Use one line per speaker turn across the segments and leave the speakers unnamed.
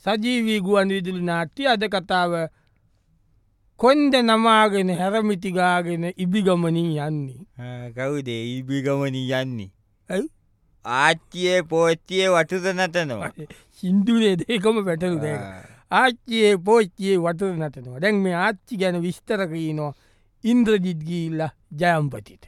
සජීවී ගුවන් විදුලි නාට්‍ය අද කතාව කොන්ද නමාගෙන හැරමිටිගාගෙන ඉබිගමනින් යන්නේ.
කවුදේ ඉබිගමනී යන්නේ.
ඇයි
ආච්චියයේ පෝච්චියය වටුද නටනවා.
සිින්දුනේ දේකම පැටලු දෙක. ආච්චියයේ පෝච්චියේ වතුර නටනවා. දැන් මේ ආච්චි ගැන විස්තරකීනවා ඉන්ද්‍රජිත්ගීල්ල ජයම්පතිට.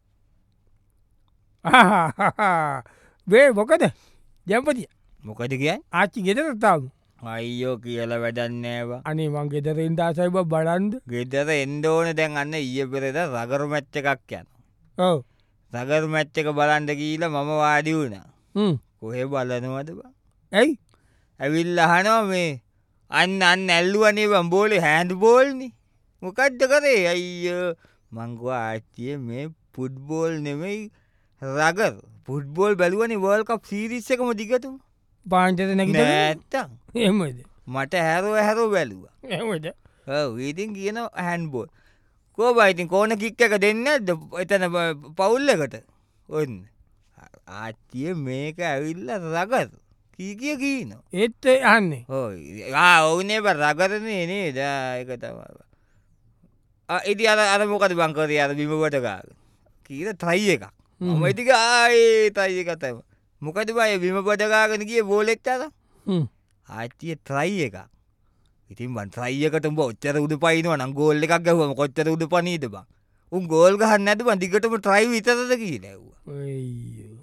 වේ මොකද ජයම්පතිය
මොකද කියන්
ආච්චි ගෙදරතාව
අයියෝ කියල වැඩන්නේවා.
අනේ මං ගෙදරින් දාසයිබ බලන්ද
ගෙදර එන්ඩෝන දැන් අන්න ඊය පෙරෙද රගරු මැච්ච එකක් යන.
ඔව
රගරු මැච්ච එක බලන්ඩ කියීල මම වාඩි වුණ කොහෙ බලනවද බ.
ඇයි
ඇවිල් අහනෝ මේ අන්න ඇල්ලුවනේ බම්බෝලි හැන්ඩ බෝල්නි මොකක්ද කරේ අයිය මංගවා ආච්චිය මේ පුඩ්බෝල් නෙමයි රගර් පුඩ්බෝල් බැලුවනි වර්ල්කප් සීරිස් එකම දිගතුම
පාන්ටත නැගි
ඇත්තම්
එමද
මට හැරුව හැරෝ බැලුව
එමද
ඉතින් කියන හැන්බෝල් කෝ බයිතින් කෝන කික්ක එක දෙන්න ඇද එතන පවුල්ලකට ඔන්න ආච්චිය මේක ඇවිල්ල රගර් කී කිය කියීන
ඒත් යන්නේ
ඔවුනේ බ රගරනේ නේ දායක තම ඉති අර මොකද බංකරය අර බිමපටකාග කීර ත්‍රයි එකක් මයිතික ආයේ තයි එකතම මොකද බය බිම පටකාගෙන කිය බෝලෙක්ටද ආච්චිය ත්‍රයි එක ඉතින් බන් ත්‍රයියකට ඔච්චර උඩ පයිනවා නම් ගෝල්ල එකක් ගැහුවම කොච්චර උඩ පනීද බං උන් ගෝල් ගහන්න ඇති බන් දිගටම ට්‍රයි විතරද කිය නැව්වා